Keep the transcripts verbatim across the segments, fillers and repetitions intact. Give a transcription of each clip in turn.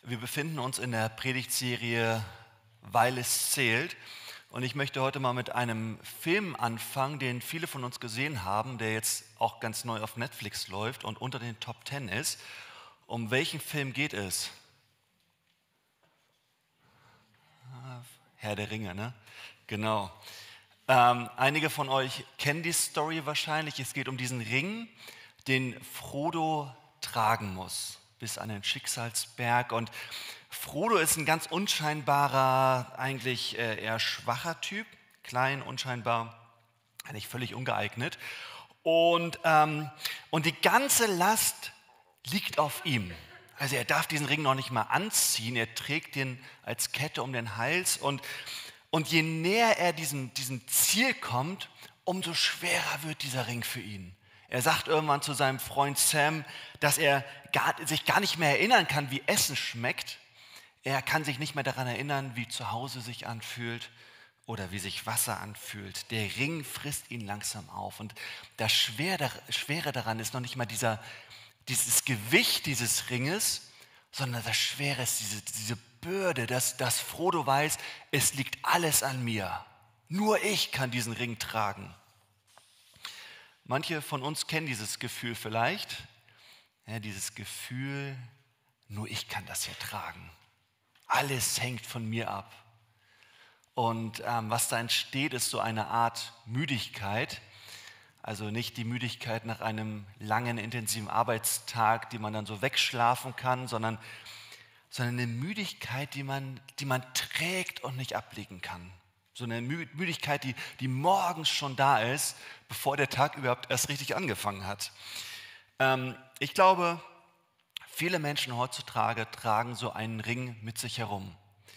Wir befinden uns in der Predigtserie Weil es zählt. Und ich möchte heute mal mit einem Film anfangen, den viele von uns gesehen haben, der jetzt auch ganz neu auf Netflix läuft und unter den Top Ten ist. Um welchen Film geht es? Herr der Ringe, ne? Genau. Ähm, einige von euch kennen die Story wahrscheinlich. Es geht um diesen Ring, den Frodo tragen muss, bis an den Schicksalsberg. Und Frodo ist ein ganz unscheinbarer, eigentlich äh, eher schwacher Typ, klein, unscheinbar, eigentlich völlig ungeeignet. Und, ähm, und die ganze Last liegt auf ihm. Also er darf diesen Ring noch nicht mal anziehen, er trägt den als Kette um den Hals und, und je näher er diesem, diesem Ziel kommt, umso schwerer wird dieser Ring für ihn. Er sagt irgendwann zu seinem Freund Sam, dass er gar, sich gar nicht mehr erinnern kann, wie Essen schmeckt. Er kann sich nicht mehr daran erinnern, wie zu Hause sich anfühlt oder wie sich Wasser anfühlt. Der Ring frisst ihn langsam auf. Und das Schwere, Schwere daran ist noch nicht mal dieser, dieses Gewicht dieses Ringes, sondern das Schwere ist diese, diese Bürde, dass, dass Frodo weiß, es liegt alles an mir. Nur ich kann diesen Ring tragen. Manche von uns kennen dieses Gefühl vielleicht. Ja, dieses Gefühl, nur ich kann das hier tragen. Alles hängt von mir ab. Und ähm, was da entsteht, ist so eine Art Müdigkeit. Also nicht die Müdigkeit nach einem langen, intensiven Arbeitstag, die man dann so wegschlafen kann, sondern, sondern eine Müdigkeit, die man, die man trägt und nicht ablegen kann. So eine Müdigkeit, die, die morgens schon da ist, bevor der Tag überhaupt erst richtig angefangen hat. Ähm, ich glaube, viele Menschen heutzutage tragen so einen Ring mit sich herum.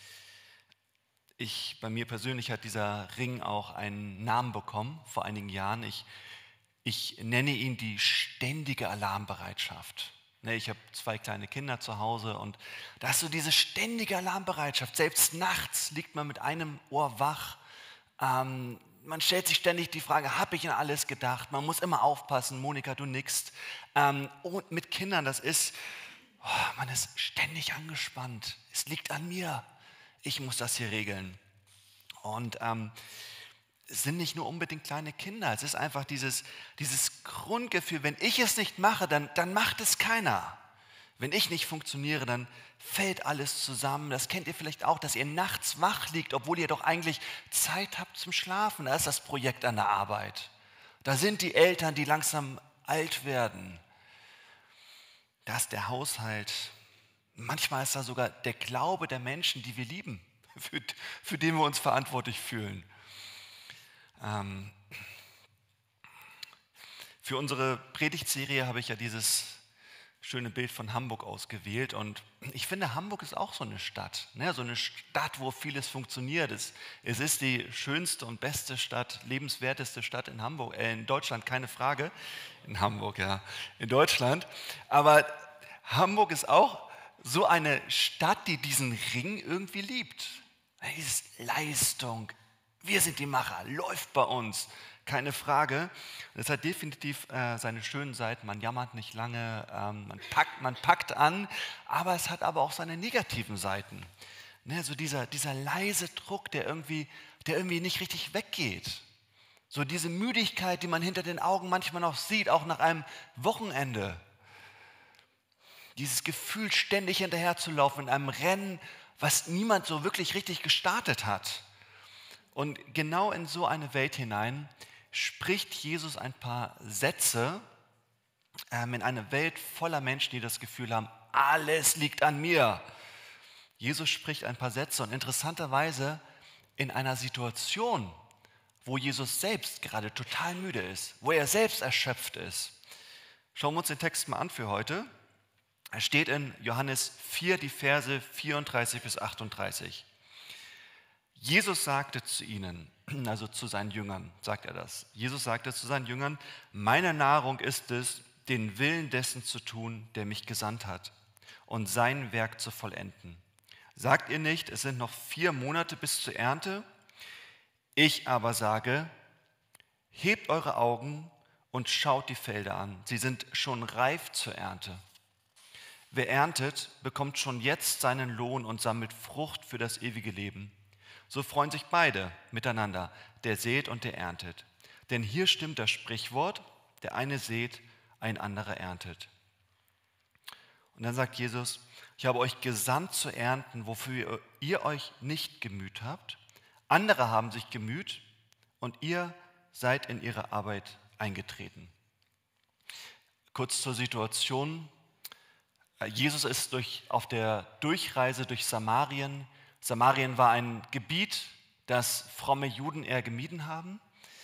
Ich, bei mir persönlich hat dieser Ring auch einen Namen bekommen vor einigen Jahren. Ich, ich nenne ihn die ständige Alarmbereitschaft. Ich habe zwei kleine Kinder zu Hause und da ist so diese ständige Alarmbereitschaft. Selbst nachts liegt man mit einem Ohr wach. Ähm, man stellt sich ständig die Frage, habe ich an alles gedacht? Man muss immer aufpassen, Monika, du nickst. Ähm, und mit Kindern, das ist, oh, man ist ständig angespannt. Es liegt an mir. Ich muss das hier regeln. Und ähm, es sind nicht nur unbedingt kleine Kinder, es ist einfach dieses, dieses Grundgefühl, wenn ich es nicht mache, dann, dann macht es keiner. Wenn ich nicht funktioniere, dann fällt alles zusammen. Das kennt ihr vielleicht auch, dass ihr nachts wach liegt, obwohl ihr doch eigentlich Zeit habt zum Schlafen. Da ist das Projekt an der Arbeit. Da sind die Eltern, die langsam alt werden. Da ist der Haushalt. Manchmal ist da sogar der Glaube der Menschen, die wir lieben, für, für den wir uns verantwortlich fühlen. Ähm, für unsere Predigtserie habe ich ja dieses schöne Bild von Hamburg ausgewählt und ich finde, Hamburg ist auch so eine Stadt, ne? So eine Stadt, wo vieles funktioniert. Es, es ist die schönste und beste Stadt, lebenswerteste Stadt in Hamburg, äh, in Deutschland, keine Frage. In Hamburg, ja, in Deutschland. Aber Hamburg ist auch so eine Stadt, die diesen Ring irgendwie liebt. Dieses Leistung, wir sind die Macher, läuft bei uns, keine Frage. Das hat definitiv äh, seine schönen Seiten, man jammert nicht lange, ähm, man, packt, man packt an, aber es hat aber auch seine negativen Seiten. Ne, so dieser, dieser leise Druck, der irgendwie, der irgendwie nicht richtig weggeht. So diese Müdigkeit, die man hinter den Augen manchmal noch sieht, auch nach einem Wochenende. Dieses Gefühl, ständig hinterherzulaufen in einem Rennen, was niemand so wirklich richtig gestartet hat. Und genau in so eine Welt hinein spricht Jesus ein paar Sätze ähm, in eine Welt voller Menschen, die das Gefühl haben, alles liegt an mir. Jesus spricht ein paar Sätze und interessanterweise in einer Situation, wo Jesus selbst gerade total müde ist, wo er selbst erschöpft ist. Schauen wir uns den Text mal an für heute. Er steht in Johannes vier, die Verse vierunddreißig bis achtunddreißig. Jesus sagte zu ihnen, also zu seinen Jüngern, sagt er das. Jesus sagte zu seinen Jüngern, meine Nahrung ist es, den Willen dessen zu tun, der mich gesandt hat und sein Werk zu vollenden. Sagt ihr nicht, es sind noch vier Monate bis zur Ernte? Ich aber sage, hebt eure Augen und schaut die Felder an. Sie sind schon reif zur Ernte. Wer erntet, bekommt schon jetzt seinen Lohn und sammelt Frucht für das ewige Leben. So freuen sich beide miteinander, der sät und der erntet. Denn hier stimmt das Sprichwort, der eine sät, ein anderer erntet. Und dann sagt Jesus, ich habe euch gesandt zu ernten, wofür ihr euch nicht gemüht habt. Andere haben sich gemüht und ihr seid in ihre Arbeit eingetreten. Kurz zur Situation. Jesus ist durch, auf der Durchreise durch Samarien. Samarien war ein Gebiet, das fromme Juden eher gemieden haben.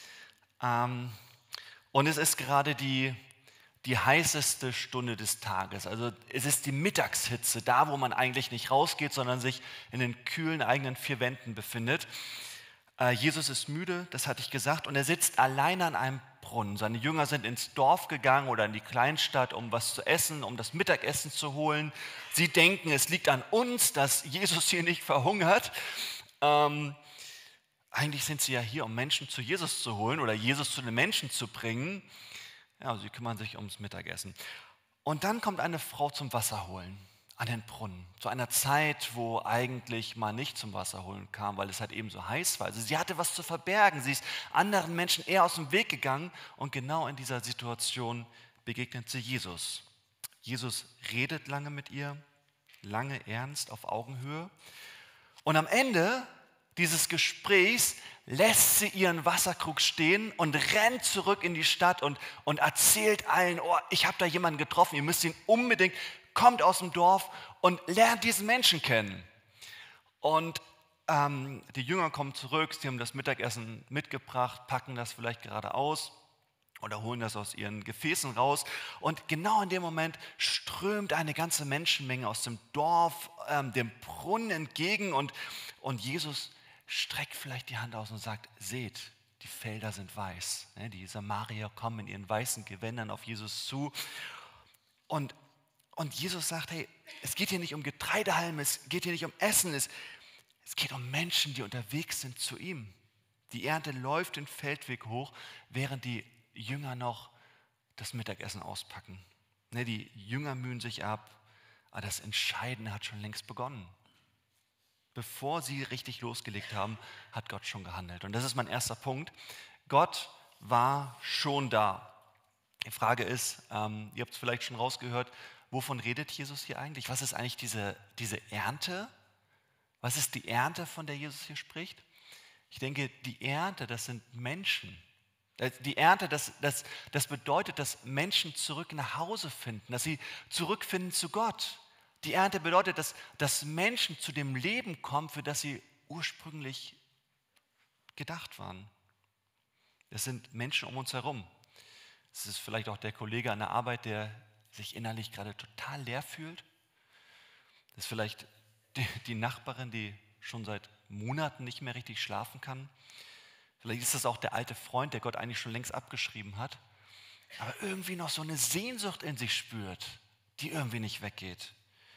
Und es ist gerade die, die heißeste Stunde des Tages. Also es ist die Mittagshitze, da wo man eigentlich nicht rausgeht, sondern sich in den kühlen eigenen vier Wänden befindet. Jesus ist müde, das hatte ich gesagt, und er sitzt allein an einem Brunnen. Seine Jünger sind ins Dorf gegangen oder in die Kleinstadt, um was zu essen, um das Mittagessen zu holen. Sie denken, es liegt an uns, dass Jesus hier nicht verhungert. Ähm, eigentlich sind sie ja hier, um Menschen zu Jesus zu holen oder Jesus zu den Menschen zu bringen. Ja, sie kümmern sich ums Mittagessen. Und dann kommt eine Frau zum Wasser holen, an den Brunnen. Zu einer Zeit, wo eigentlich man nicht zum Wasser holen kam, weil es halt eben so heiß war. Also sie hatte was zu verbergen. Sie ist anderen Menschen eher aus dem Weg gegangen. Und genau in dieser Situation begegnet sie Jesus. Jesus redet lange mit ihr, lange ernst, auf Augenhöhe. Und am Ende dieses Gesprächs lässt sie ihren Wasserkrug stehen und rennt zurück in die Stadt und, und erzählt allen, oh, ich habe da jemanden getroffen, ihr müsst ihn unbedingt, kommt aus dem Dorf und lernt diesen Menschen kennen. Und ähm, die Jünger kommen zurück, sie haben das Mittagessen mitgebracht, packen das vielleicht gerade aus oder holen das aus ihren Gefäßen raus. Und genau in dem Moment strömt eine ganze Menschenmenge aus dem Dorf ähm, dem Brunnen entgegen und, und Jesus streckt vielleicht die Hand aus und sagt, seht, die Felder sind weiß. Die Samarier kommen in ihren weißen Gewändern auf Jesus zu. Und, und Jesus sagt, hey, es geht hier nicht um Getreidehalme, es geht hier nicht um Essen, es, es geht um Menschen, die unterwegs sind zu ihm. Die Ernte läuft den Feldweg hoch, während die Jünger noch das Mittagessen auspacken. Die Jünger mühen sich ab, aber das Entscheidende hat schon längst begonnen. Bevor sie richtig losgelegt haben, hat Gott schon gehandelt. Und das ist mein erster Punkt. Gott war schon da. Die Frage ist, ähm, ihr habt es vielleicht schon rausgehört, wovon redet Jesus hier eigentlich? Was ist eigentlich diese, diese Ernte? Was ist die Ernte, von der Jesus hier spricht? Ich denke, die Ernte, das sind Menschen. Die Ernte, das, das, das bedeutet, dass Menschen zurück nach Hause finden, dass sie zurückfinden zu Gott. Die Ernte bedeutet, dass, dass Menschen zu dem Leben kommen, für das sie ursprünglich gedacht waren. Das sind Menschen um uns herum. Es ist vielleicht auch der Kollege an der Arbeit, der sich innerlich gerade total leer fühlt. Das ist vielleicht die, die Nachbarin, die schon seit Monaten nicht mehr richtig schlafen kann. Vielleicht ist das auch der alte Freund, der Gott eigentlich schon längst abgeschrieben hat, aber irgendwie noch so eine Sehnsucht in sich spürt, die irgendwie nicht weggeht.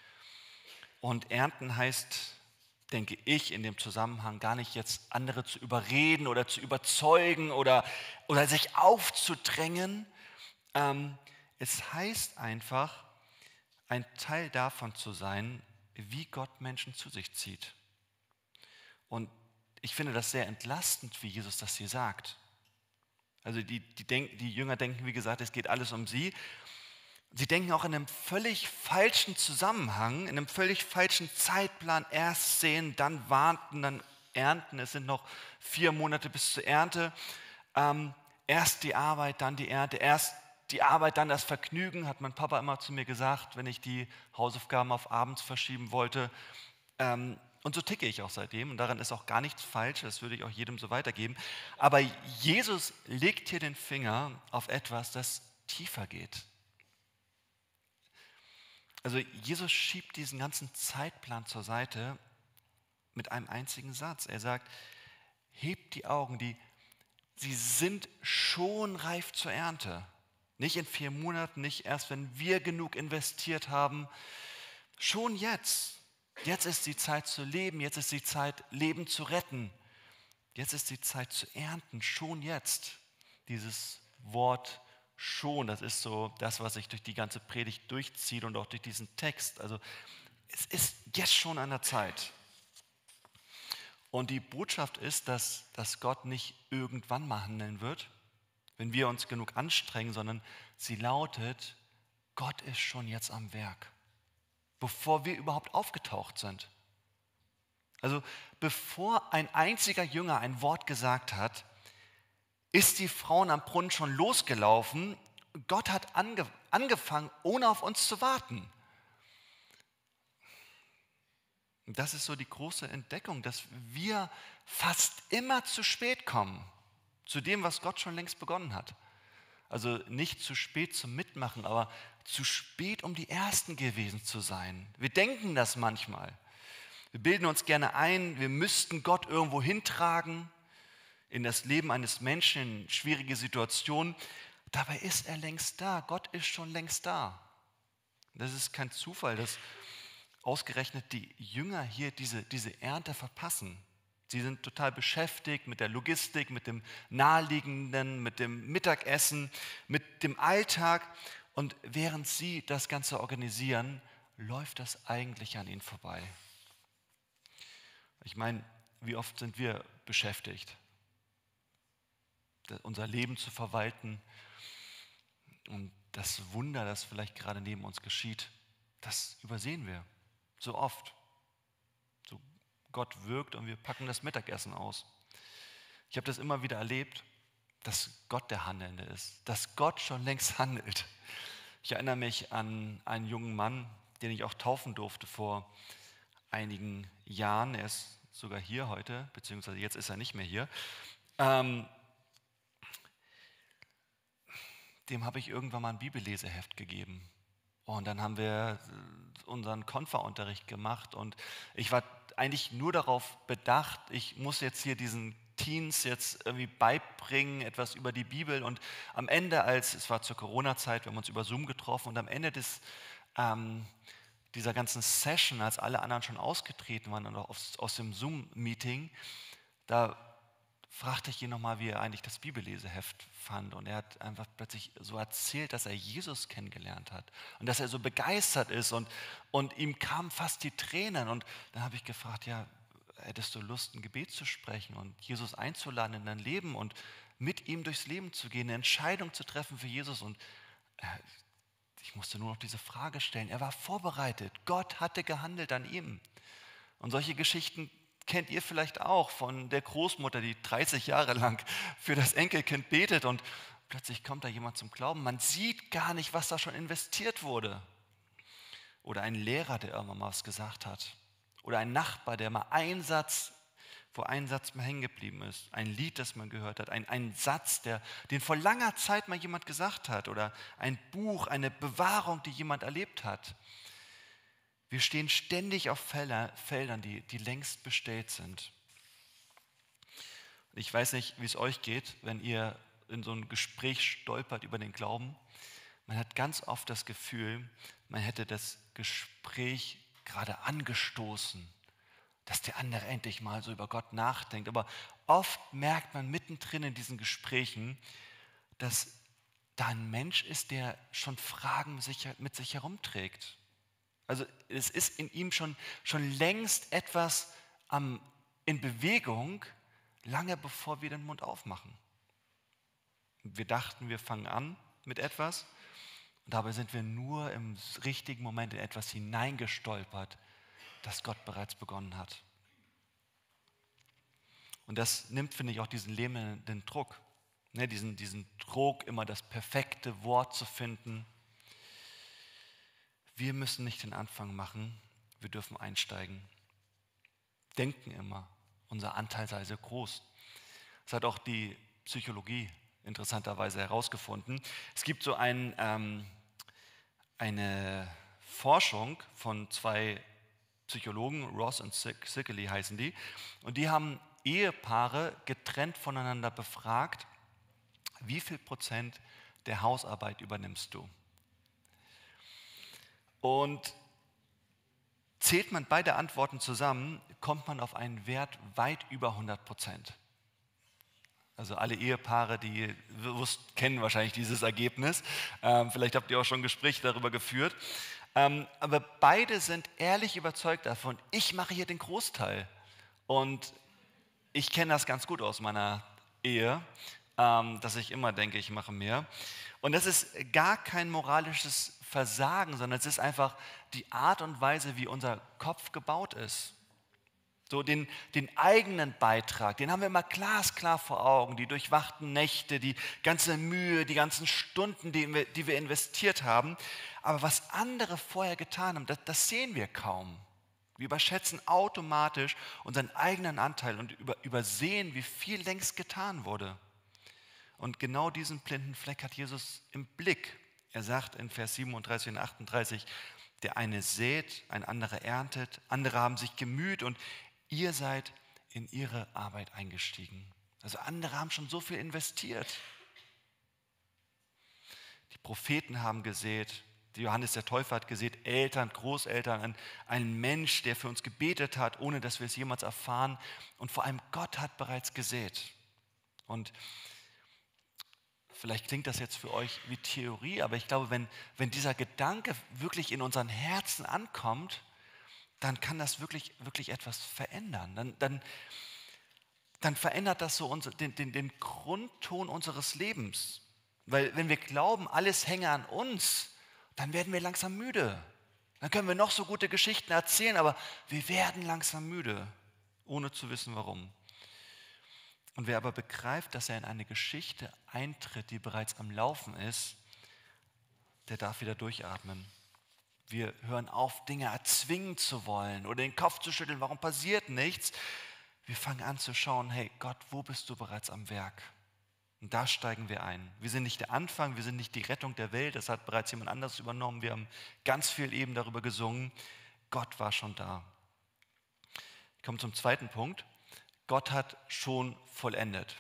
Und ernten heißt, denke ich, in dem Zusammenhang gar nicht jetzt andere zu überreden oder zu überzeugen oder, oder sich aufzudrängen. Ähm, es heißt einfach, ein Teil davon zu sein, wie Gott Menschen zu sich zieht. Und ich finde das sehr entlastend, wie Jesus das hier sagt. Also die, die, denk, die Jünger denken, wie gesagt, es geht alles um sie. Sie denken auch in einem völlig falschen Zusammenhang, in einem völlig falschen Zeitplan. Erst sehen, dann warten, dann ernten. Es sind noch vier Monate bis zur Ernte. Ähm, erst die Arbeit, dann die Ernte. Erst die Arbeit, dann das Vergnügen, hat mein Papa immer zu mir gesagt, wenn ich die Hausaufgaben auf abends verschieben wollte. Ähm, und so ticke ich auch seitdem. Und daran ist auch gar nichts falsch. Das würde ich auch jedem so weitergeben. Aber Jesus legt hier den Finger auf etwas, das tiefer geht. Also Jesus schiebt diesen ganzen Zeitplan zur Seite mit einem einzigen Satz. Er sagt, hebt die Augen, die, sie sind schon reif zur Ernte. Nicht in vier Monaten, nicht erst, wenn wir genug investiert haben. Schon jetzt. Jetzt ist die Zeit zu leben, jetzt ist die Zeit, Leben zu retten. Jetzt ist die Zeit zu ernten, schon jetzt. Dieses Wort schon. Das ist so das, was sich durch die ganze Predigt durchzieht und auch durch diesen Text. Also es ist jetzt schon an der Zeit. Und die Botschaft ist, dass, dass Gott nicht irgendwann mal handeln wird, wenn wir uns genug anstrengen, sondern sie lautet, Gott ist schon jetzt am Werk, bevor wir überhaupt aufgetaucht sind. Also bevor ein einziger Jünger ein Wort gesagt hat, ist die Frauen am Brunnen schon losgelaufen. Gott hat ange, angefangen, ohne auf uns zu warten. Und das ist so die große Entdeckung, dass wir fast immer zu spät kommen zu dem, was Gott schon längst begonnen hat. Also nicht zu spät zum Mitmachen, aber zu spät, um die Ersten gewesen zu sein. Wir denken das manchmal. Wir bilden uns gerne ein, wir müssten Gott irgendwo hintragen in das Leben eines Menschen, in schwierige Situationen. Dabei ist er längst da. Gott ist schon längst da. Das ist kein Zufall, dass ausgerechnet die Jünger hier diese, diese Ernte verpassen. Sie sind total beschäftigt mit der Logistik, mit dem Naheliegenden, mit dem Mittagessen, mit dem Alltag. Und während sie das Ganze organisieren, läuft das eigentlich an ihnen vorbei. Ich meine, wie oft sind wir beschäftigt, unser Leben zu verwalten und das Wunder, das vielleicht gerade neben uns geschieht, das übersehen wir so oft. So Gott wirkt und wir packen das Mittagessen aus. Ich habe das immer wieder erlebt, dass Gott der Handelnde ist, dass Gott schon längst handelt. Ich erinnere mich an einen jungen Mann, den ich auch taufen durfte vor einigen Jahren. Er ist sogar hier heute, beziehungsweise jetzt ist er nicht mehr hier. Ähm, dem habe ich irgendwann mal ein Bibelleseheft gegeben. Und dann haben wir unseren Konfa-Unterricht gemacht und ich war eigentlich nur darauf bedacht, ich muss jetzt hier diesen Teens jetzt irgendwie beibringen, etwas über die Bibel. Und am Ende, als es war zur Corona-Zeit, wir haben uns über Zoom getroffen und am Ende des, ähm, dieser ganzen Session, als alle anderen schon ausgetreten waren und auch aus, aus dem Zoom-Meeting, da fragte ich ihn nochmal, wie er eigentlich das Bibelleseheft fand. Und er hat einfach plötzlich so erzählt, dass er Jesus kennengelernt hat und dass er so begeistert ist und, und ihm kamen fast die Tränen. Und dann habe ich gefragt, ja, hättest du Lust, ein Gebet zu sprechen und Jesus einzuladen in dein Leben und mit ihm durchs Leben zu gehen, eine Entscheidung zu treffen für Jesus? Und äh, ich musste nur noch diese Frage stellen. Er war vorbereitet. Gott hatte gehandelt an ihm. Und solche Geschichten kennt ihr vielleicht auch von der Großmutter, die dreißig Jahre lang für das Enkelkind betet und plötzlich kommt da jemand zum Glauben. Man sieht gar nicht, was da schon investiert wurde. Oder ein Lehrer, der irgendwann mal was gesagt hat. Oder ein Nachbar, der mal einen Satz, wo ein Satz mal hängen geblieben ist. Ein Lied, das man gehört hat. Ein, ein Satz, der, den vor langer Zeit mal jemand gesagt hat. Oder ein Buch, eine Bewahrung, die jemand erlebt hat. Wir stehen ständig auf Feldern, die, die längst bestellt sind. Ich weiß nicht, wie es euch geht, wenn ihr in so ein Gespräch stolpert über den Glauben. Man hat ganz oft das Gefühl, man hätte das Gespräch gerade angestoßen, dass der andere endlich mal so über Gott nachdenkt. Aber oft merkt man mittendrin in diesen Gesprächen, dass da ein Mensch ist, der schon Fragen mit sich herumträgt. Also es ist in ihm schon, schon längst etwas am, in Bewegung, lange bevor wir den Mund aufmachen. Wir dachten, wir fangen an mit etwas und dabei sind wir nur im richtigen Moment in etwas hineingestolpert, das Gott bereits begonnen hat. Und das nimmt, finde ich, auch diesen lähmenden Druck, ne, diesen, diesen Druck, immer das perfekte Wort zu finden. Wir müssen nicht den Anfang machen, wir dürfen einsteigen. Denken immer, unser Anteil sei so groß. Das hat auch die Psychologie interessanterweise herausgefunden. Es gibt so ein, ähm, eine Forschung von zwei Psychologen, Ross und Sickley heißen die, und die haben Ehepaare getrennt voneinander befragt, wie viel Prozent der Hausarbeit übernimmst du? Und zählt man beide Antworten zusammen, kommt man auf einen Wert weit über hundert Prozent. Also alle Ehepaare, die bewusst kennen wahrscheinlich dieses Ergebnis. Ähm, vielleicht habt ihr auch schon Gespräche darüber geführt. Ähm, aber beide sind ehrlich überzeugt davon, ich mache hier den Großteil. Und ich kenne das ganz gut aus meiner Ehe, ähm, dass ich immer denke, ich mache mehr. Und das ist gar kein moralisches Versagen, sondern es ist einfach die Art und Weise, wie unser Kopf gebaut ist. So den, den eigenen Beitrag, den haben wir immer glasklar vor Augen, die durchwachten Nächte, die ganze Mühe, die ganzen Stunden, die wir, die wir investiert haben. Aber was andere vorher getan haben, das, das sehen wir kaum. Wir überschätzen automatisch unseren eigenen Anteil und über, übersehen, wie viel längst getan wurde. Und genau diesen blinden Fleck hat Jesus im Blick. Er sagt in Vers siebenunddreißig und achtunddreißig, der eine sät, ein anderer erntet, andere haben sich gemüht und ihr seid in ihre Arbeit eingestiegen. Also andere haben schon so viel investiert. Die Propheten haben gesät, Johannes der Täufer hat gesät, Eltern, Großeltern, ein, ein Mensch, der für uns gebetet hat, ohne dass wir es jemals erfahren. Und vor allem Gott hat bereits gesät. Und vielleicht klingt das jetzt für euch wie Theorie, aber ich glaube, wenn, wenn dieser Gedanke wirklich in unseren Herzen ankommt, dann kann das wirklich, wirklich etwas verändern. Dann, dann, dann verändert das so unser, den, den, den Grundton unseres Lebens. Weil wenn wir glauben, alles hänge an uns, dann werden wir langsam müde. Dann können wir noch so gute Geschichten erzählen, aber wir werden langsam müde, ohne zu wissen warum. Und wer aber begreift, dass er in eine Geschichte eintritt, die bereits am Laufen ist, der darf wieder durchatmen. Wir hören auf, Dinge erzwingen zu wollen oder den Kopf zu schütteln, warum passiert nichts. Wir fangen an zu schauen, hey Gott, wo bist du bereits am Werk? Und da steigen wir ein. Wir sind nicht der Anfang, wir sind nicht die Rettung der Welt, das hat bereits jemand anderes übernommen. Wir haben ganz viel eben darüber gesungen. Gott war schon da. Ich komme zum zweiten Punkt. Gott hat schon vollendet.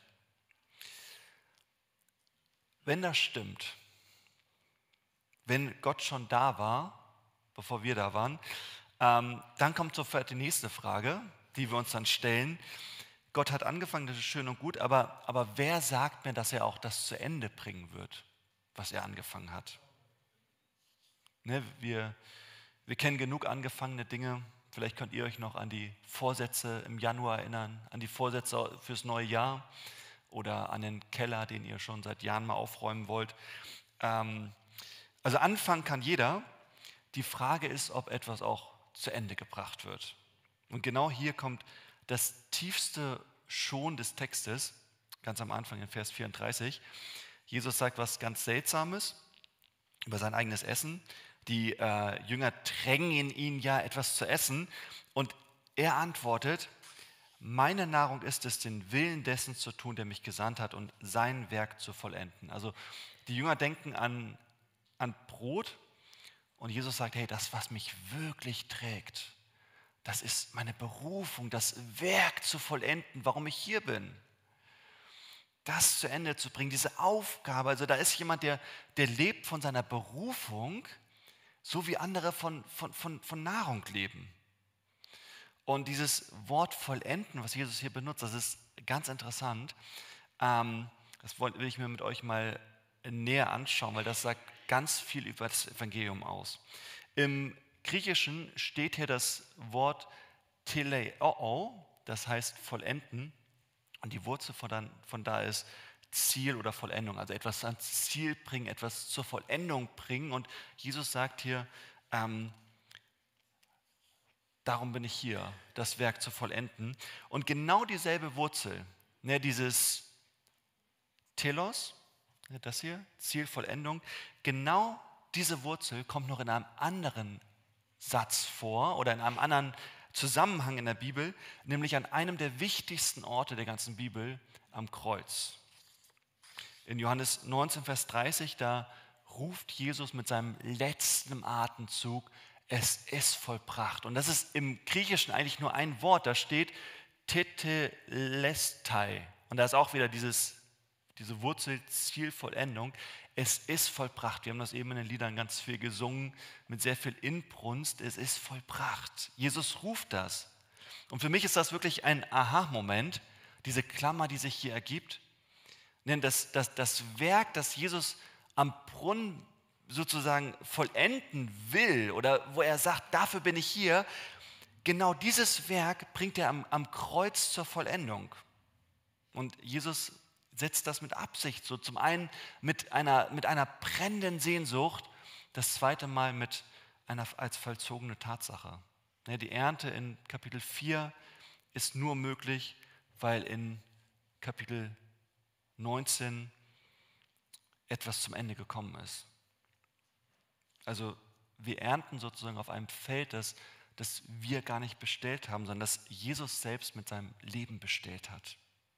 Wenn das stimmt, wenn Gott schon da war, bevor wir da waren, ähm, dann kommt sofort die nächste Frage, die wir uns dann stellen. Gott hat angefangen, das ist schön und gut, aber, aber wer sagt mir, dass er auch das zu Ende bringen wird, was er angefangen hat? Ne, wir, wir kennen genug angefangene Dinge. Vielleicht könnt ihr euch noch an die Vorsätze im Januar erinnern, an die Vorsätze fürs neue Jahr oder an den Keller, den ihr schon seit Jahren mal aufräumen wollt. Ähm, also anfangen kann jeder. Die Frage ist, ob etwas auch zu Ende gebracht wird. Und genau hier kommt das tiefste Schon des Textes, ganz am Anfang in Vers vierunddreißig. Jesus sagt was ganz Seltsames über sein eigenes Essen. Die äh, Jünger drängen ihn ja etwas zu essen und er antwortet, meine Nahrung ist es, den Willen dessen zu tun, der mich gesandt hat und sein Werk zu vollenden. Also die Jünger denken an, an Brot und Jesus sagt, hey, das, was mich wirklich trägt, das ist meine Berufung, das Werk zu vollenden, warum ich hier bin. Das zu Ende zu bringen, diese Aufgabe, also da ist jemand, der, der lebt von seiner Berufung, so wie andere von, von, von, von Nahrung leben. Und dieses Wort vollenden, was Jesus hier benutzt, das ist ganz interessant. Ähm, das will ich mir mit euch mal näher anschauen, weil das sagt ganz viel über das Evangelium aus. Im Griechischen steht hier das Wort teleoo, das heißt vollenden. Und die Wurzel von da, von da ist Ziel oder Vollendung, also etwas ans Ziel bringen, etwas zur Vollendung bringen. Und Jesus sagt hier, ähm, darum bin ich hier, das Werk zu vollenden. Und genau dieselbe Wurzel, ne, dieses Telos, das hier, Ziel, Vollendung, genau diese Wurzel kommt noch in einem anderen Satz vor oder in einem anderen Zusammenhang in der Bibel, nämlich an einem der wichtigsten Orte der ganzen Bibel, am Kreuz. In Johannes neunzehn, Vers dreißig, da ruft Jesus mit seinem letzten Atemzug, es ist vollbracht. Und das ist im Griechischen eigentlich nur ein Wort, da steht tetelestai. Und da ist auch wieder dieses, diese Wurzel Zielvollendung. Es ist vollbracht. Wir haben das eben in den Liedern ganz viel gesungen, mit sehr viel Inbrunst. Es ist vollbracht. Jesus ruft das. Und für mich ist das wirklich ein Aha-Moment, diese Klammer, die sich hier ergibt. Denn das, das, das Werk, das Jesus am Brunnen sozusagen vollenden will oder wo er sagt, dafür bin ich hier, genau dieses Werk bringt er am, am Kreuz zur Vollendung. Und Jesus setzt das mit Absicht, so zum einen mit einer, mit einer brennenden Sehnsucht, das zweite Mal mit einer als vollzogene Tatsache. Ja, die Ernte in Kapitel vier ist nur möglich, weil in Kapitel neunzehn etwas zum Ende gekommen ist. Also wir ernten sozusagen auf einem Feld, das, das wir gar nicht bestellt haben, sondern das Jesus selbst mit seinem Leben bestellt hat.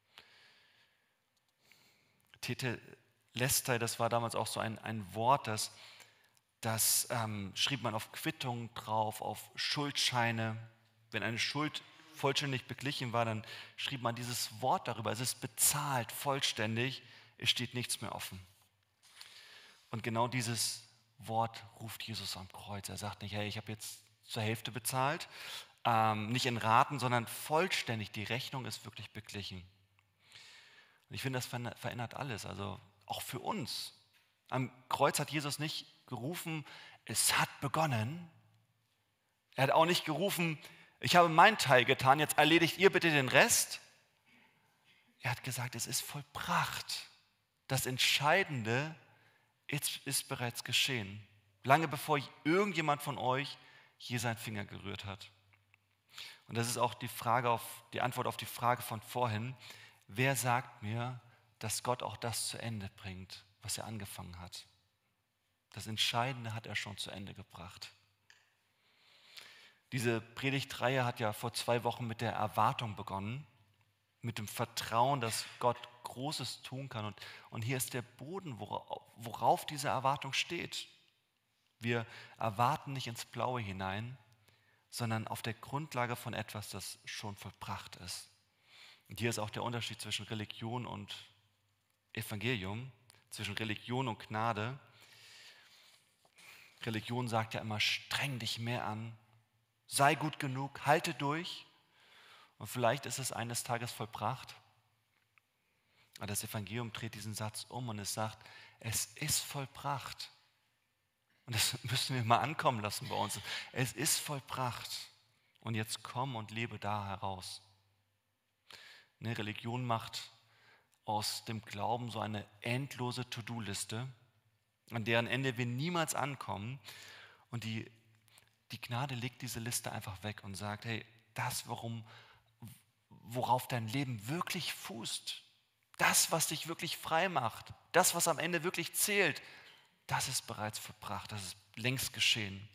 Tetelestai, das war damals auch so ein, ein Wort, das, das ähm, schrieb man auf Quittungen drauf, auf Schuldscheine. Wenn eine Schuld vollständig beglichen war, dann schrieb man dieses Wort darüber. Es ist bezahlt, vollständig, es steht nichts mehr offen. Und genau dieses Wort ruft Jesus am Kreuz. Er sagt nicht, hey, ich habe jetzt zur Hälfte bezahlt, ähm, nicht in Raten, sondern vollständig. Die Rechnung ist wirklich beglichen. Und ich finde, das verändert alles, also auch für uns. Am Kreuz hat Jesus nicht gerufen, es hat begonnen. Er hat auch nicht gerufen, ich habe meinen Teil getan, jetzt erledigt ihr bitte den Rest. Er hat gesagt, es ist vollbracht. Das Entscheidende ist, ist bereits geschehen. Lange bevor irgendjemand von euch je seinen Finger gerührt hat. Und das ist auch die Frage auf, die Antwort auf die Frage von vorhin. Wer sagt mir, dass Gott auch das zu Ende bringt, was er angefangen hat? Das Entscheidende hat er schon zu Ende gebracht. Diese Predigtreihe hat ja vor zwei Wochen mit der Erwartung begonnen, mit dem Vertrauen, dass Gott Großes tun kann. Und, und hier ist der Boden, worauf, worauf diese Erwartung steht. Wir erwarten nicht ins Blaue hinein, sondern auf der Grundlage von etwas, das schon vollbracht ist. Und hier ist auch der Unterschied zwischen Religion und Evangelium, zwischen Religion und Gnade. Religion sagt ja immer, streng dich mehr an, sei gut genug, halte durch und vielleicht ist es eines Tages vollbracht. Aber das Evangelium dreht diesen Satz um und es sagt, es ist vollbracht. Und das müssen wir mal ankommen lassen bei uns. Es ist vollbracht und jetzt komm und lebe da heraus. Eine Religion macht aus dem Glauben so eine endlose To-Do-Liste, an deren Ende wir niemals ankommen. Und die, die Gnade legt diese Liste einfach weg und sagt, hey, das, worum, worauf dein Leben wirklich fußt, das, was dich wirklich frei macht, das, was am Ende wirklich zählt, das ist bereits vollbracht, das ist längst geschehen.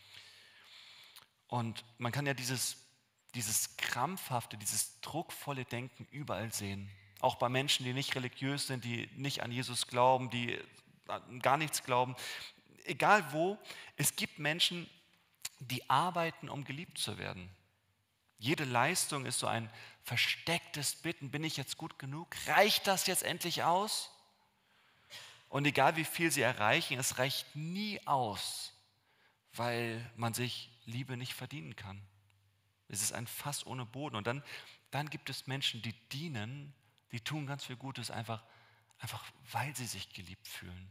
Und man kann ja dieses Dieses krampfhafte, dieses druckvolle Denken überall sehen. Auch bei Menschen, die nicht religiös sind, die nicht an Jesus glauben, die an gar nichts glauben. Egal wo, es gibt Menschen, die arbeiten, um geliebt zu werden. Jede Leistung ist so ein verstecktes Bitten. Bin ich jetzt gut genug? Reicht das jetzt endlich aus? Und egal wie viel sie erreichen, es reicht nie aus, weil man sich Liebe nicht verdienen kann. Es ist ein Fass ohne Boden. Und dann, dann gibt es Menschen, die dienen, die tun ganz viel Gutes, einfach, einfach weil sie sich geliebt fühlen.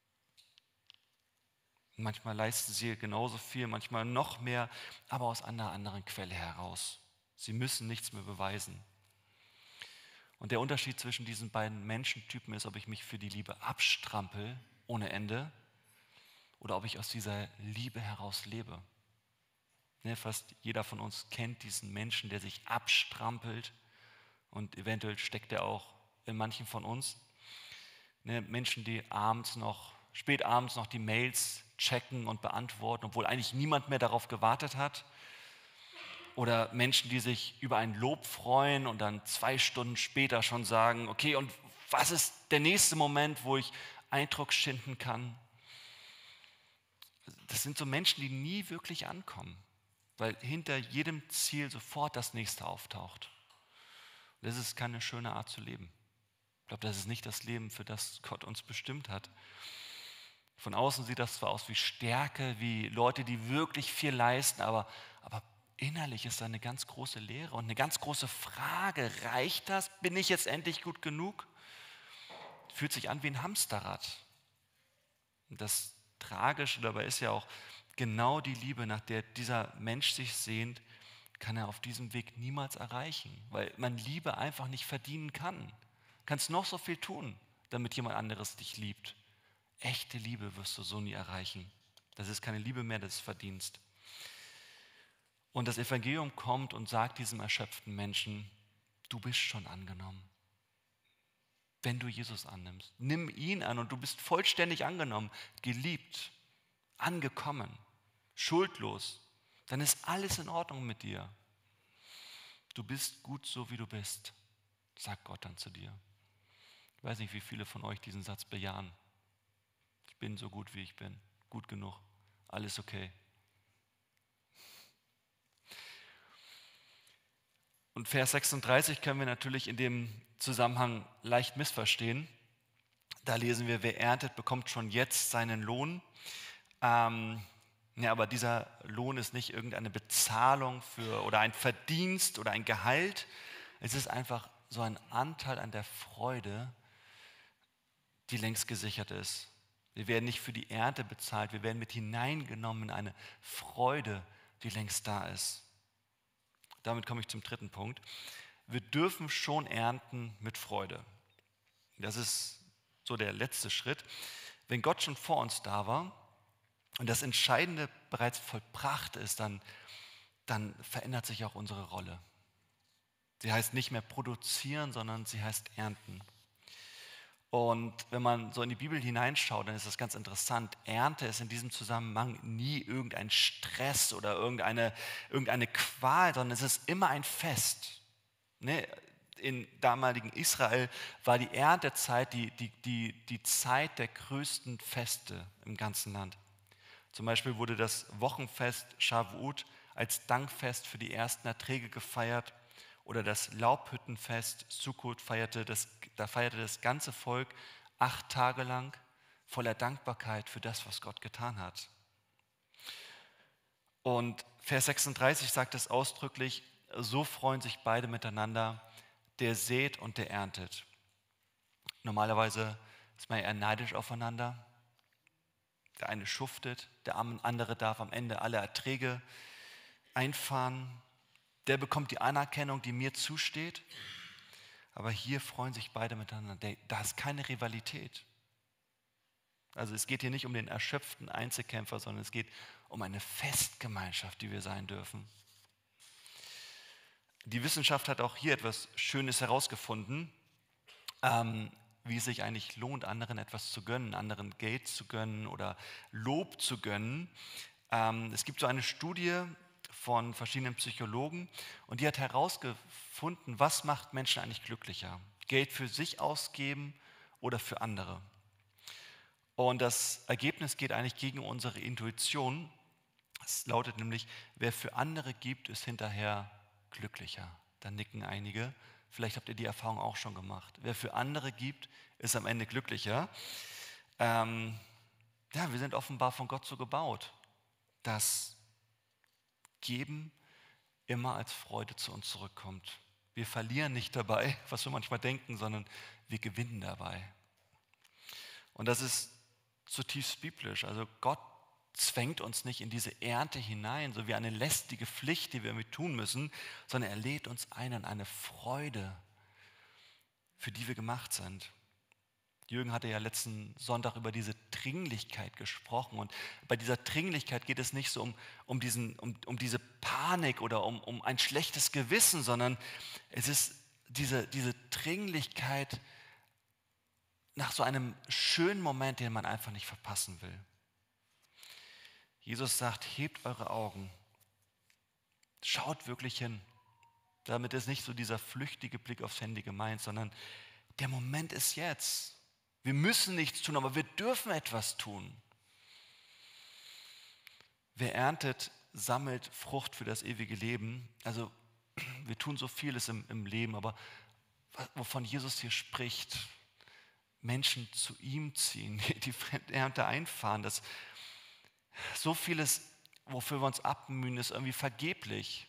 Und manchmal leisten sie genauso viel, manchmal noch mehr, aber aus einer anderen Quelle heraus. Sie müssen nichts mehr beweisen. Und der Unterschied zwischen diesen beiden Menschentypen ist, ob ich mich für die Liebe abstrampel ohne Ende oder ob ich aus dieser Liebe heraus lebe. Ne, fast jeder von uns kennt diesen Menschen, der sich abstrampelt und eventuell steckt er auch in manchen von uns. Ne, Menschen, die abends noch, spät abends noch die Mails checken und beantworten, obwohl eigentlich niemand mehr darauf gewartet hat. Oder Menschen, die sich über ein Lob freuen und dann zwei Stunden später schon sagen, okay, und was ist der nächste Moment, wo ich Eindruck schinden kann? Das sind so Menschen, die nie wirklich ankommen, weil hinter jedem Ziel sofort das nächste auftaucht. Und das ist keine schöne Art zu leben. Ich glaube, das ist nicht das Leben, für das Gott uns bestimmt hat. Von außen sieht das zwar aus wie Stärke, wie Leute, die wirklich viel leisten, aber, aber innerlich ist da eine ganz große Leere und eine ganz große Frage. Reicht das? Bin ich jetzt endlich gut genug? fühlt sich an wie ein Hamsterrad. Und das Tragische dabei ist ja auch, genau die Liebe, nach der dieser Mensch sich sehnt, kann er auf diesem Weg niemals erreichen, weil man Liebe einfach nicht verdienen kann. Du kannst noch so viel tun, damit jemand anderes dich liebt. Echte Liebe wirst du so nie erreichen. Das ist keine Liebe mehr, das ist Verdienst. Und das Evangelium kommt und sagt diesem erschöpften Menschen, du bist schon angenommen. Wenn du Jesus annimmst, nimm ihn an und du bist vollständig angenommen, geliebt, angekommen, schuldlos. Dann ist alles in Ordnung mit dir. Du bist gut so, wie du bist, sagt Gott dann zu dir. Ich weiß nicht, wie viele von euch diesen Satz bejahen. Ich bin so gut, wie ich bin. Gut genug. Alles okay. Und Vers sechsunddreißig können wir natürlich in dem Zusammenhang leicht missverstehen. Da lesen wir, wer erntet, bekommt schon jetzt seinen Lohn. Ähm, ja, aber dieser Lohn ist nicht irgendeine Bezahlung für oder ein Verdienst oder ein Gehalt. Es ist einfach so ein Anteil an der Freude, die längst gesichert ist. Wir werden nicht für die Ernte bezahlt, wir werden mit hineingenommen in eine Freude, die längst da ist. Damit komme ich zum dritten Punkt. Wir dürfen schon ernten mit Freude. Das ist so der letzte Schritt. Wenn Gott schon vor uns da war und das Entscheidende bereits vollbracht ist, dann, dann verändert sich auch unsere Rolle. Sie heißt nicht mehr produzieren, sondern sie heißt ernten. Und wenn man so in die Bibel hineinschaut, dann ist das ganz interessant. Ernte ist in diesem Zusammenhang nie irgendein Stress oder irgendeine, irgendeine Qual, sondern es ist immer ein Fest. Ne? In damaligen Israel war die Erntezeit die, die, die, die Zeit der größten Feste im ganzen Land. Zum Beispiel wurde das Wochenfest Shavuot als Dankfest für die ersten Erträge gefeiert. Oder das Laubhüttenfest Sukkot feierte das, da feierte das ganze Volk acht Tage lang voller Dankbarkeit für das, was Gott getan hat. Und Vers sechsunddreißig sagt es ausdrücklich, so freuen sich beide miteinander, der sät und der erntet. Normalerweise ist man ja eher neidisch aufeinander. Der eine schuftet, der andere darf am Ende alle Erträge einfahren. Der bekommt die Anerkennung, die mir zusteht. Aber hier freuen sich beide miteinander. Da ist keine Rivalität. Also es geht hier nicht um den erschöpften Einzelkämpfer, sondern es geht um eine Festgemeinschaft, die wir sein dürfen. Die Wissenschaft hat auch hier etwas Schönes herausgefunden, ähm, wie es sich eigentlich lohnt, anderen etwas zu gönnen, anderen Geld zu gönnen oder Lob zu gönnen. Ähm, es gibt so eine Studie von verschiedenen Psychologen und die hat herausgefunden, was macht Menschen eigentlich glücklicher? Geld für sich ausgeben oder für andere? Und das Ergebnis geht eigentlich gegen unsere Intuition. Es lautet nämlich, wer für andere gibt, ist hinterher glücklicher. Da nicken einige. Vielleicht habt ihr die Erfahrung auch schon gemacht. Wer für andere gibt, ist am Ende glücklicher. Ähm, ja, wir sind offenbar von Gott so gebaut, dass Geben immer als Freude zu uns zurückkommt. Wir verlieren nicht dabei, was wir manchmal denken, sondern wir gewinnen dabei. Und das ist zutiefst biblisch. Also Gott zwängt uns nicht in diese Ernte hinein, so wie eine lästige Pflicht, die wir mit tun müssen, sondern er lädt uns ein in eine Freude, für die wir gemacht sind. Jürgen hatte ja letzten Sonntag über diese Dringlichkeit gesprochen und bei dieser Dringlichkeit geht es nicht so um, um, diesen, um, um diese Panik oder um, um ein schlechtes Gewissen, sondern es ist diese, diese Dringlichkeit nach so einem schönen Moment, den man einfach nicht verpassen will. Jesus sagt, hebt eure Augen, schaut wirklich hin. Damit ist nicht so dieser flüchtige Blick aufs Handy gemeint, sondern der Moment ist jetzt. Wir müssen nichts tun, aber wir dürfen etwas tun. Wer erntet, sammelt Frucht für das ewige Leben. Also wir tun so vieles im, im Leben, aber wovon Jesus hier spricht, Menschen zu ihm ziehen, die Ernte einfahren, das so vieles, wofür wir uns abmühen, ist irgendwie vergeblich.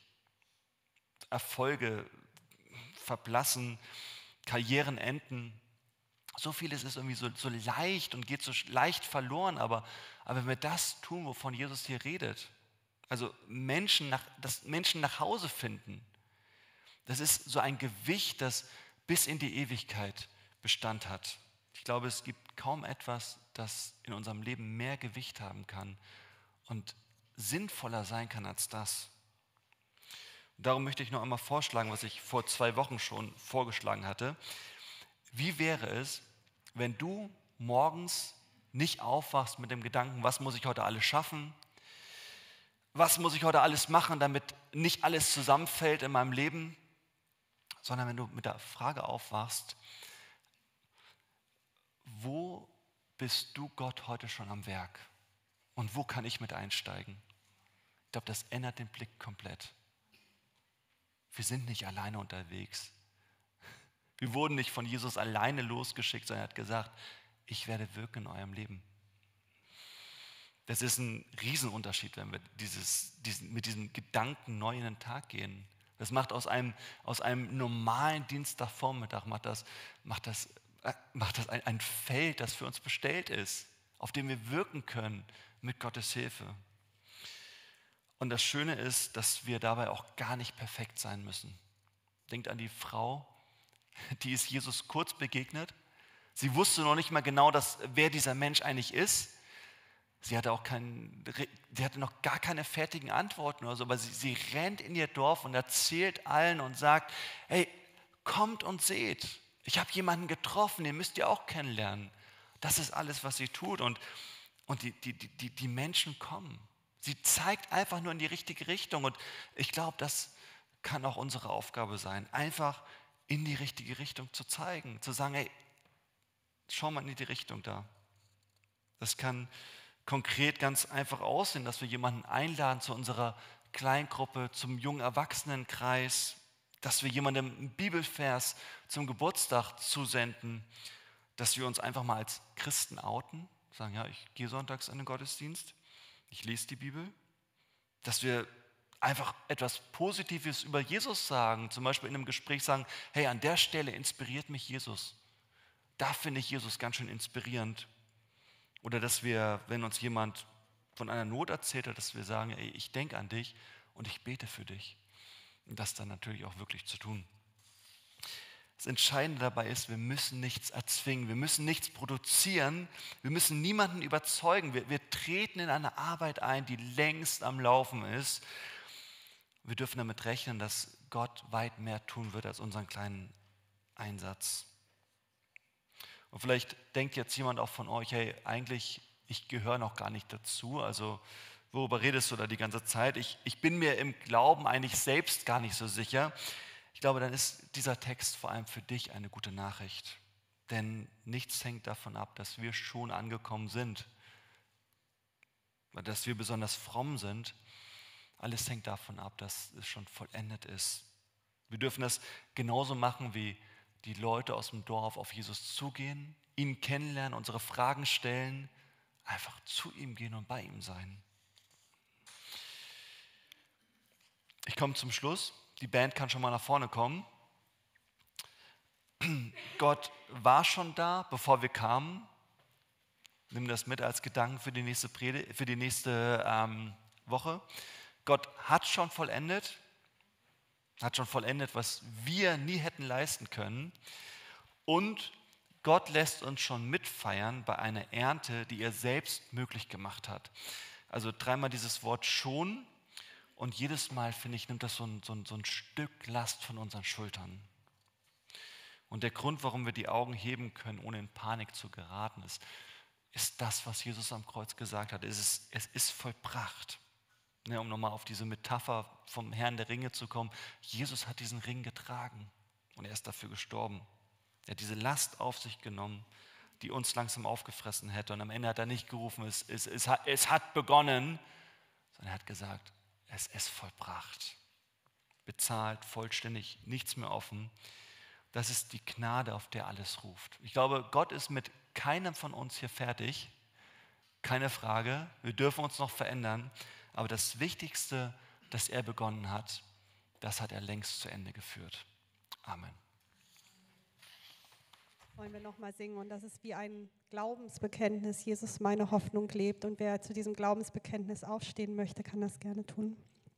Erfolge verblassen, Karrieren enden. So vieles ist irgendwie so, so leicht und geht so leicht verloren, aber, aber wenn wir das tun, wovon Jesus hier redet, also Menschen nach, dass Menschen nach Hause finden, das ist so ein Gewicht, das bis in die Ewigkeit Bestand hat. Ich glaube, es gibt kaum etwas, das in unserem Leben mehr Gewicht haben kann und sinnvoller sein kann als das. Und darum möchte ich noch einmal vorschlagen, was ich vor zwei Wochen schon vorgeschlagen hatte. Wie wäre es, wenn du morgens nicht aufwachst mit dem Gedanken, was muss ich heute alles schaffen? Was muss ich heute alles machen, damit nicht alles zusammenfällt in meinem Leben? Sondern wenn du mit der Frage aufwachst, wo bist du Gott heute schon am Werk? Und wo kann ich mit einsteigen? Ich glaube, das ändert den Blick komplett. Wir sind nicht alleine unterwegs. Wir wurden nicht von Jesus alleine losgeschickt, sondern er hat gesagt, ich werde wirken in eurem Leben. Das ist ein Riesenunterschied, wenn wir dieses, diesen, mit diesem Gedanken neu in den Tag gehen. Das macht aus einem, aus einem normalen Dienstagvormittag, macht das, macht das, äh, macht das ein, ein Feld, das für uns bestellt ist, auf dem wir wirken können mit Gottes Hilfe. Und das Schöne ist, dass wir dabei auch gar nicht perfekt sein müssen. Denkt an die Frau, die ist Jesus kurz begegnet. Sie wusste noch nicht mal genau, dass, wer dieser Mensch eigentlich ist. Sie hatte auch kein, sie hatte noch gar keine fertigen Antworten oder so, aber sie, sie rennt in ihr Dorf und erzählt allen und sagt, hey, kommt und seht, ich habe jemanden getroffen, den müsst ihr auch kennenlernen. Das ist alles, was sie tut und, und die, die, die, die Menschen kommen. Sie zeigt einfach nur in die richtige Richtung und ich glaube, das kann auch unsere Aufgabe sein, einfach in die richtige Richtung zu zeigen, zu sagen, hey, schau mal in die Richtung da. Das kann konkret ganz einfach aussehen, dass wir jemanden einladen zu unserer Kleingruppe, zum jungen Erwachsenenkreis, dass wir jemandem einen Bibelvers zum Geburtstag zusenden, dass wir uns einfach mal als Christen outen, sagen, ja, ich gehe sonntags in den Gottesdienst, ich lese die Bibel, dass wir einfach etwas Positives über Jesus sagen, zum Beispiel in einem Gespräch sagen, hey, an der Stelle inspiriert mich Jesus. Da finde ich Jesus ganz schön inspirierend. Oder dass wir, wenn uns jemand von einer Not erzählt hat, dass wir sagen, ey, ich denke an dich und ich bete für dich. Und das dann natürlich auch wirklich zu tun. Das Entscheidende dabei ist, wir müssen nichts erzwingen, wir müssen nichts produzieren, wir müssen niemanden überzeugen. Wir, wir treten in eine Arbeit ein, die längst am Laufen ist. Wir dürfen damit rechnen, dass Gott weit mehr tun wird als unseren kleinen Einsatz. Und vielleicht denkt jetzt jemand auch von euch, hey, eigentlich, ich gehöre noch gar nicht dazu, also worüber redest du da die ganze Zeit? Ich, ich bin mir im Glauben eigentlich selbst gar nicht so sicher. Ich glaube, dann ist dieser Text vor allem für dich eine gute Nachricht. Denn nichts hängt davon ab, dass wir schon angekommen sind, dass wir besonders fromm sind. Alles hängt davon ab, dass es schon vollendet ist. Wir dürfen das genauso machen, wie die Leute aus dem Dorf auf Jesus zugehen, ihn kennenlernen, unsere Fragen stellen, einfach zu ihm gehen und bei ihm sein. Ich komme zum Schluss. Die Band kann schon mal nach vorne kommen. Gott war schon da, bevor wir kamen. Nimm das mit als Gedanken für die nächste Predigt, für die nächste ähm, Woche. Gott hat schon vollendet, hat schon vollendet, was wir nie hätten leisten können. Und Gott lässt uns schon mitfeiern bei einer Ernte, die er selbst möglich gemacht hat. Also dreimal dieses Wort schon. Und jedes Mal, finde ich, nimmt das so ein, so, ein, so ein Stück Last von unseren Schultern. Und der Grund, warum wir die Augen heben können, ohne in Panik zu geraten, ist, ist das, was Jesus am Kreuz gesagt hat. Es ist, es ist vollbracht. Ja, um nochmal auf diese Metapher vom Herrn der Ringe zu kommen. Jesus hat diesen Ring getragen und er ist dafür gestorben. Er hat diese Last auf sich genommen, die uns langsam aufgefressen hätte. Und am Ende hat er nicht gerufen, es, es, es, hat, es hat begonnen, sondern er hat gesagt, es ist vollbracht, bezahlt, vollständig, nichts mehr offen. Das ist die Gnade, auf der alles ruft. Ich glaube, Gott ist mit keinem von uns hier fertig, keine Frage. Wir dürfen uns noch verändern, aber das Wichtigste, das er begonnen hat, das hat er längst zu Ende geführt. Amen. Wollen wir nochmal singen. Und das ist wie ein Glaubensbekenntnis. Jesus, meine Hoffnung lebt. Und wer zu diesem Glaubensbekenntnis aufstehen möchte, kann das gerne tun.